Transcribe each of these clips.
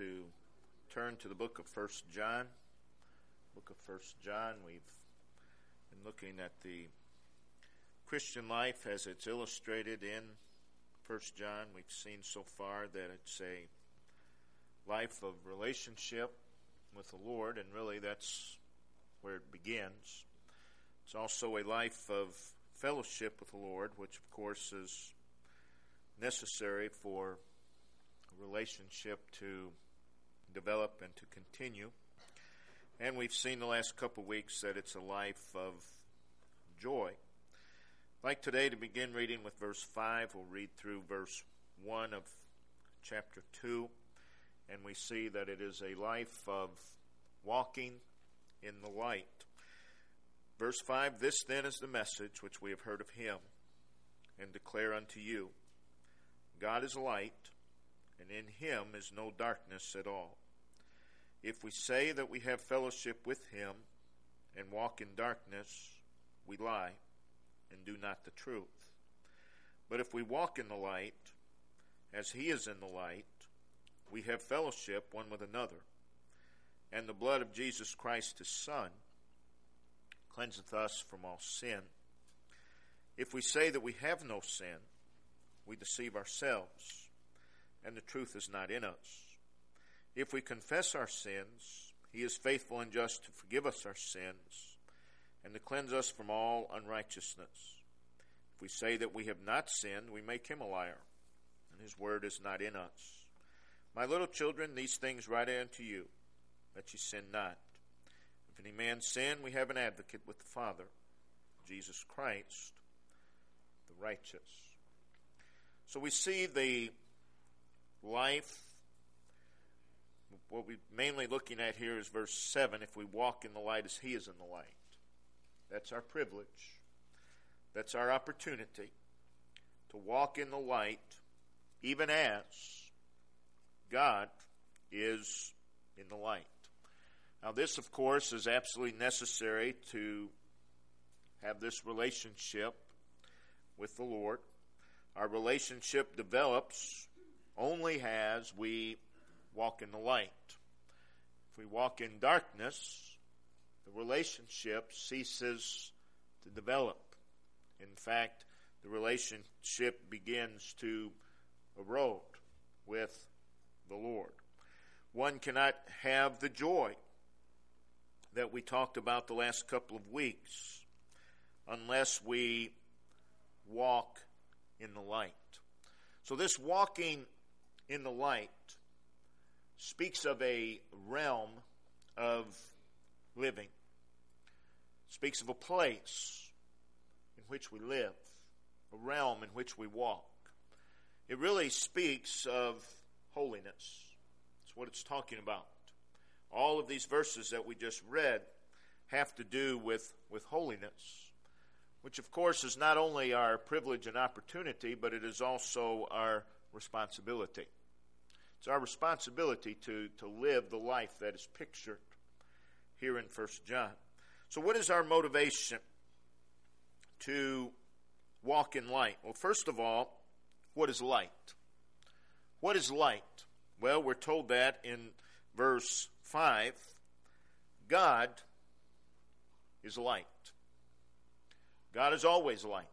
to turn to the book of 1 John. Book of 1 John, we've been looking at the Christian life as it's illustrated in 1 John. We've seen so far that it's a life of relationship with the Lord, and really that's where it begins. It's also a life of fellowship with the Lord, which of course is necessary for a relationship to develop and to continue. And we've seen the last couple of weeks that it's a life of joy. I'd like today to begin reading with verse 5. We'll read through verse 1 of chapter 2, and we see that it is a life of walking in the light. Verse 5, "This then is the message which we have heard of him, and declare unto you, God is light, and in him is no darkness at all. If we say that we have fellowship with him, and walk in darkness, we lie, and do not the truth. But if we walk in the light, as he is in the light, we have fellowship one with another, and the blood of Jesus Christ his Son cleanseth us from all sin. If we say that we have no sin, we deceive ourselves, and the truth is not in us. If we confess our sins, he is faithful and just to forgive us our sins, and to cleanse us from all unrighteousness. If we say that we have not sinned, we make him a liar, and his word is not in us. My little children, these things write I unto you, that ye sin not. If any man sin, we have an advocate with the Father, Jesus Christ, the righteous." So we see the life. What we're mainly looking at here is verse 7. If we walk in the light as he is in the light. That's our privilege. That's our opportunity to walk in the light even as God is in the light. Now this, of course, is absolutely necessary to have this relationship with the Lord. Our relationship develops only as we walk in the light. If we walk in darkness, the relationship ceases to develop. In fact, the relationship begins to erode with the Lord. One cannot have the joy that we talked about the last couple of weeks unless we walk in the light. So this walking in the light speaks of a realm of living. It speaks of a place in which we live, a realm in which we walk. It really speaks of holiness. That's what it's talking about. All of these verses that we just read have to do with holiness, which of course is not only our privilege and opportunity, but it is also our responsibility. It's our responsibility to live the life that is pictured here in 1 John. So what is our motivation to walk in light? Well, first of all, what is light? What is light? Well, we're told that in verse 5, God is light. God is always light.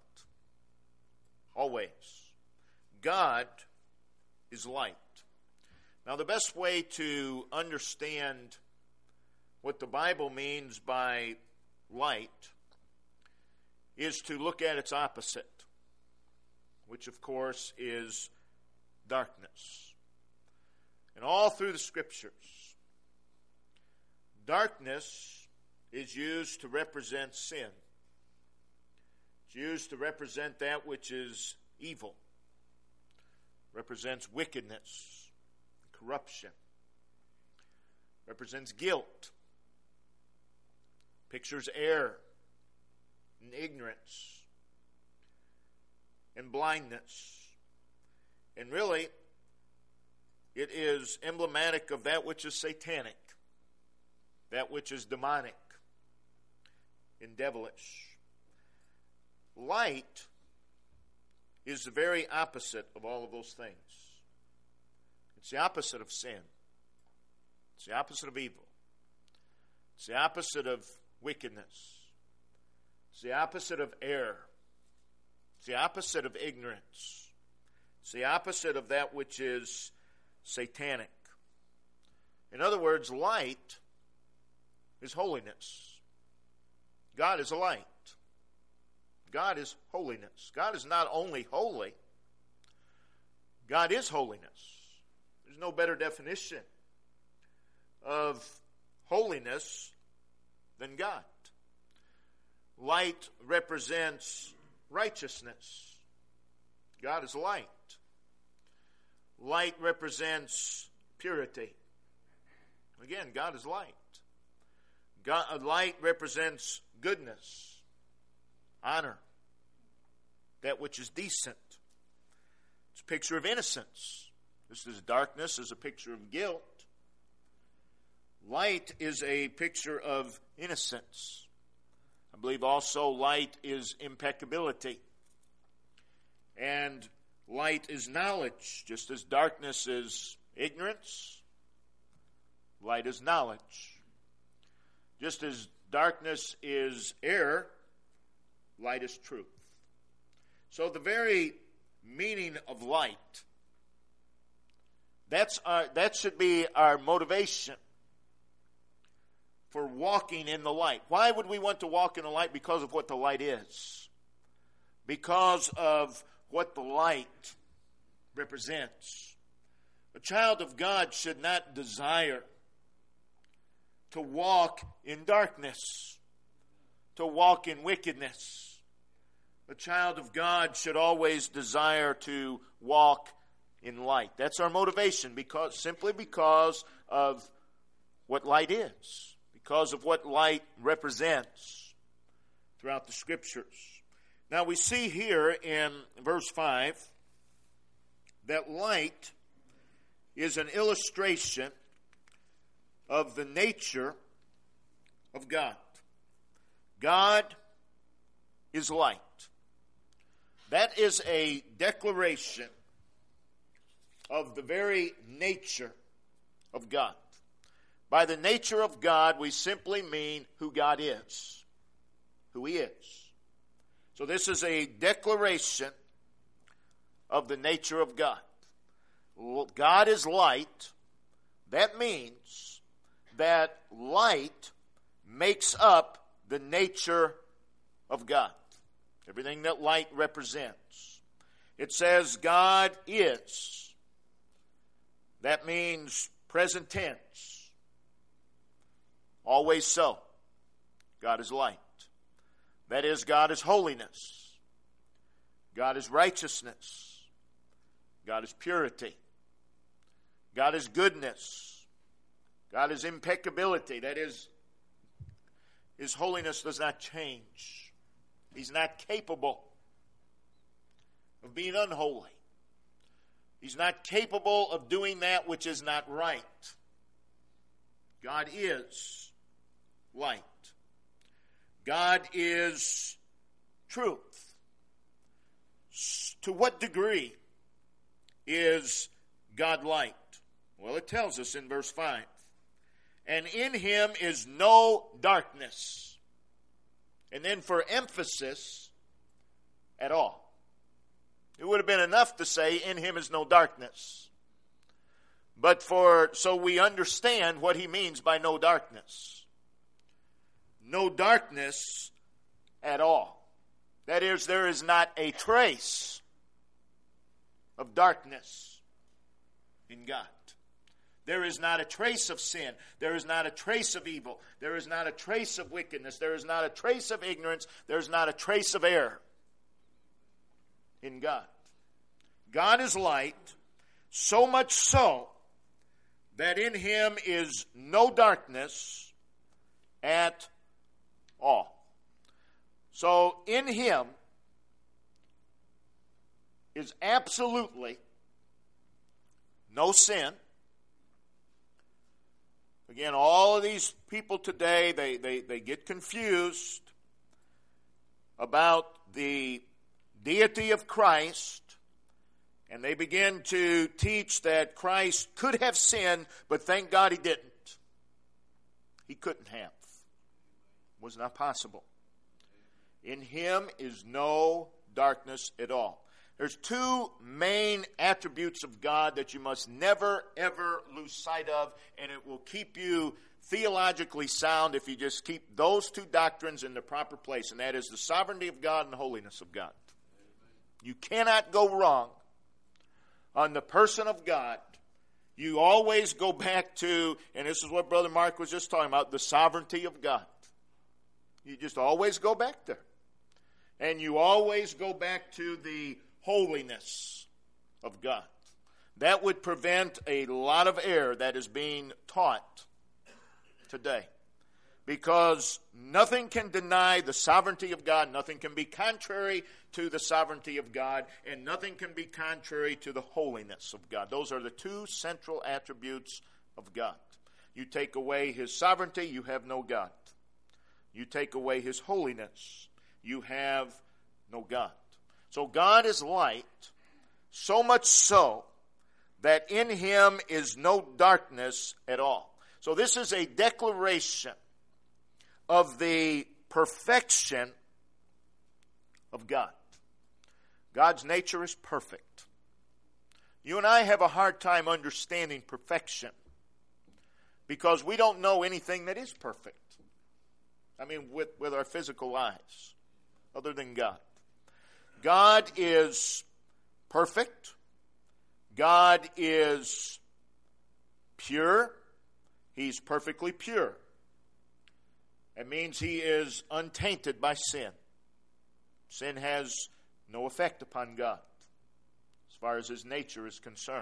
Always. God is light. Now, the best way to understand what the Bible means by light is to look at its opposite, which of course is darkness. And all through the Scriptures, darkness is used to represent sin. It's used to represent that which is evil, represents wickedness, corruption, represents guilt, pictures error and ignorance and blindness. And really, it is emblematic of that which is satanic, that which is demonic and devilish. Light is the very opposite of all of those things. It's the opposite of sin. It's the opposite of evil. It's the opposite of wickedness. It's the opposite of error. It's the opposite of ignorance. It's the opposite of that which is satanic. In other words, light is holiness. God is a light. God is holiness. God is not only holy, God is holiness. There's no better definition of holiness than God. Light represents righteousness. God is light. Light represents purity. Again, God is light. Light represents goodness, honor, that which is decent. It's a picture of innocence. Just as darkness is a picture of guilt, light is a picture of innocence. I believe also light is impeccability. And light is knowledge. Just as darkness is ignorance, light is knowledge. Just as darkness is error, light is truth. So the very meaning of light, that should be our motivation for walking in the light. Why would we want to walk in the light? Because of what the light is. Because of what the light represents. A child of God should not desire to walk in darkness, to walk in wickedness. A child of God should always desire to walk in light. That's our motivation, simply because of what light is, because of what light represents throughout the Scriptures. Now we see here in verse 5 that light is an illustration of the nature of God. God is light. That is a declaration of the very nature of God. By the nature of God, we simply mean who God is, who He is. So this is a declaration of the nature of God. God is light. That means that light makes up the nature of God. Everything that light represents. It says God is. That means present tense. Always so. God is light. That is, God is holiness. God is righteousness. God is purity. God is goodness. God is impeccability. That is, His holiness does not change. He's not capable of being unholy. He's not capable of doing that which is not right. God is light. God is truth. To what degree is God light? Well, it tells us in verse 5. And in Him is no darkness. And then for emphasis, at all. It would have been enough to say, in Him is no darkness. But so we understand what He means by no darkness. No darkness at all. That is, there is not a trace of darkness in God. There is not a trace of sin. There is not a trace of evil. There is not a trace of wickedness. There is not a trace of ignorance. There is not a trace of error in God. God is light, so much so that in Him is no darkness at all. So in Him is absolutely no sin. Again, all of these people today, they get confused about the deity of Christ, and they begin to teach that Christ could have sinned, but thank God He didn't. He couldn't have. It was not possible. In him is no darkness at all. There's two main attributes of God that you must never, ever lose sight of, and it will keep you theologically sound if you just keep those two doctrines in the proper place, and that is the sovereignty of God and the holiness of God. You cannot go wrong on the person of God. You always go back to, and this is what Brother Mark was just talking about, the sovereignty of God. You just always go back there. And you always go back to the holiness of God. That would prevent a lot of error that is being taught today. Because nothing can deny the sovereignty of God, nothing can be contrary to the sovereignty of God, and nothing can be contrary to the holiness of God. Those are the two central attributes of God. You take away his sovereignty, you have no God. You take away his holiness, you have no God. So God is light, so much so that in him is no darkness at all. So this is a declaration of the perfection of God. God's nature is perfect. You and I have a hard time understanding perfection because we don't know anything that is perfect. I mean, with our physical eyes, other than God. God is perfect. God is pure. He's perfectly pure. It means he is untainted by sin. Sin has no effect upon God as far as his nature is concerned.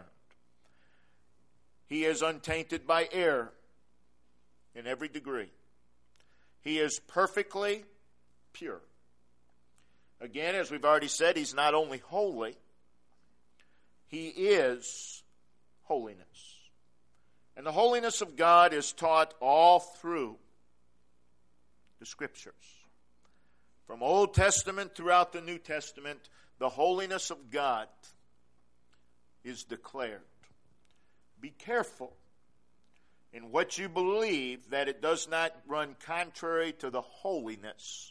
He is untainted by error in every degree. He is perfectly pure. Again, as we've already said, he's not only holy, he is holiness. And the holiness of God is taught all through the Scriptures. From Old Testament throughout the New Testament, the holiness of God is declared. Be careful in what you believe that it does not run contrary to the holiness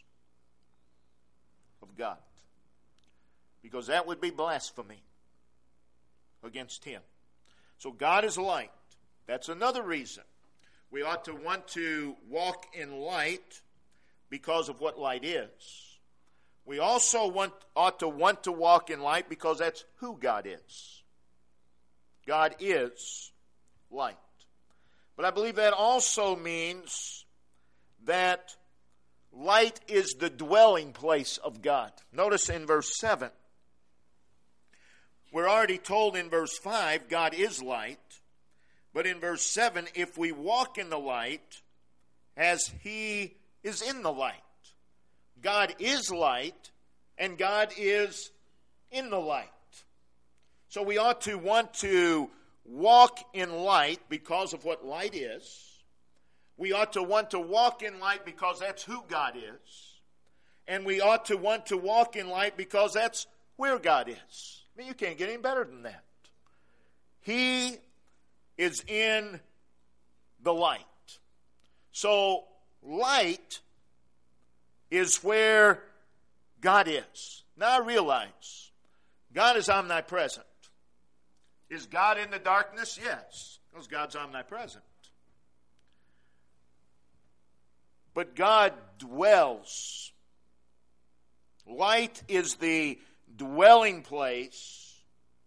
of God. Because that would be blasphemy against him. So God is light. That's another reason we ought to want to walk in light because of what light is. We also ought to want to walk in light because that's who God is. God is light. But I believe that also means that light is the dwelling place of God. Notice in verse 7, we're already told in verse 5, God is light. But in verse 7, if we walk in the light as he is in the light. God is light, and God is in the light. So we ought to want to walk in light because of what light is. We ought to want to walk in light because that's who God is. And we ought to want to walk in light because that's where God is. I mean, you can't get any better than that. He is in the light. So, light is where God is. Now I realize, God is omnipresent. Is God in the darkness? Yes, because God's omnipresent. But God dwells. Light is the dwelling place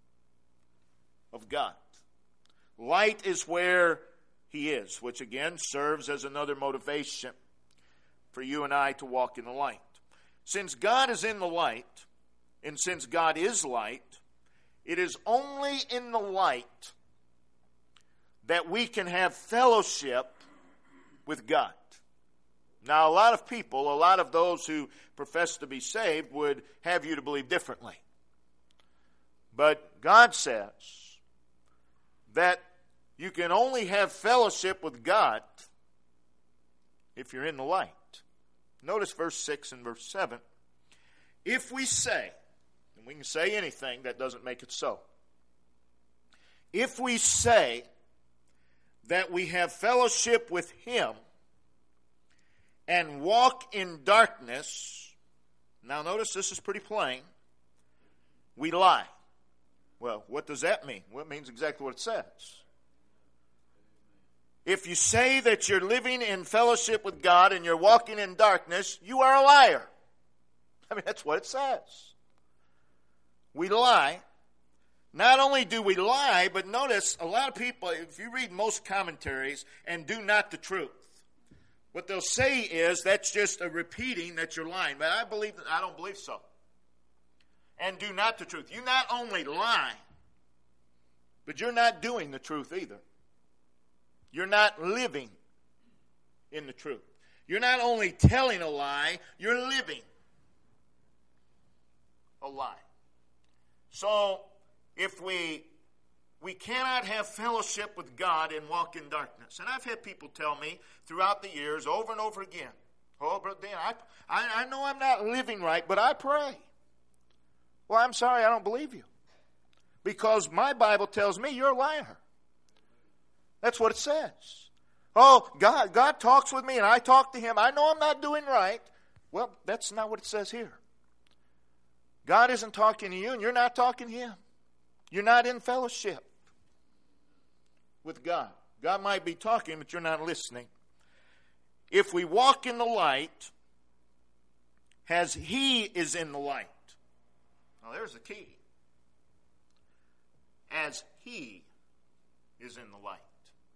of God. Light is where he is, which again serves as another motivation for you and I to walk in the light. Since God is in the light, and since God is light, it is only in the light that we can have fellowship with God. Now, a lot of people, a lot of those who profess to be saved would have you to believe differently. But God says that you can only have fellowship with God if you're in the light. Notice verse 6 and verse 7. If we say, and we can say anything, that doesn't make it so. If we say that we have fellowship with him, and walk in darkness, now notice this is pretty plain, we lie. Well, what does that mean? Well, it means exactly what it says. If you say that you're living in fellowship with God and you're walking in darkness, you are a liar. I mean, that's what it says. We lie. Not only do we lie, but notice a lot of people, if you read most commentaries and do not the truth, what they'll say is that's just a repeating that you're lying. But I don't believe so. And do not the truth. You not only lie, but you're not doing the truth either. You're not living in the truth. You're not only telling a lie, you're living a lie. So, if we cannot have fellowship with God and walk in darkness. And I've had people tell me throughout the years over and over again, oh, Brother Dan, I know I'm not living right, but I pray. Well, I'm sorry, I don't believe you. Because my Bible tells me you're a liar. That's what it says. Oh, God talks with me and I talk to Him. I know I'm not doing right. Well, that's not what it says here. God isn't talking to you and you're not talking to Him. You're not in fellowship with God. God might be talking, but you're not listening. If we walk in the light, as He is in the light. Now there's the key. As He is in the light.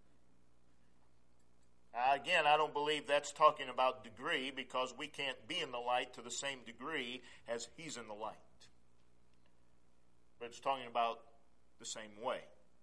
Again, I don't believe that's talking about degree, because we can't be in the light to the same degree as He's in the light. But it's talking about the same way.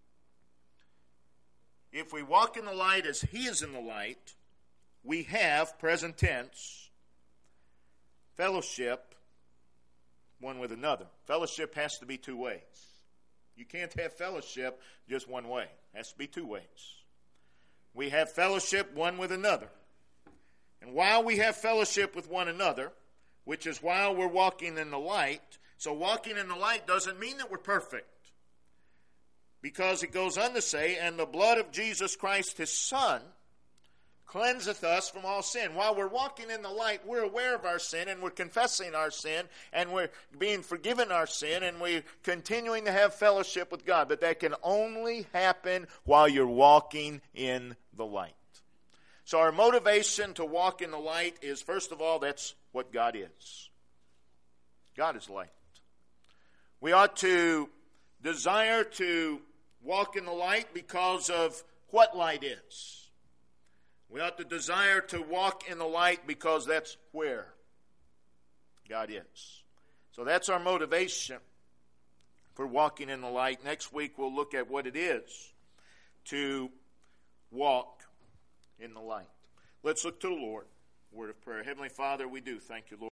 If we walk in the light as He is in the light, we have, present tense, fellowship one with another. Fellowship has to be two ways. You can't have fellowship just one way. It has to be two ways. We have fellowship one with another. And while we have fellowship with one another, which is while we're walking in the light, so walking in the light doesn't mean that we're perfect. Because it goes on to say, and the blood of Jesus Christ, His Son, cleanseth us from all sin. While we're walking in the light, we're aware of our sin, and we're confessing our sin, and we're being forgiven our sin, and we're continuing to have fellowship with God. But that can only happen while you're walking in the light. So our motivation to walk in the light is, first of all, that's what God is. God is light. We ought to desire to walk in the light because of what light is. We ought to desire to walk in the light because that's where God is. So that's our motivation for walking in the light. Next week we'll look at what it is to walk in the light. Let's look to the Lord. Word of prayer. Heavenly Father, we do thank you, Lord.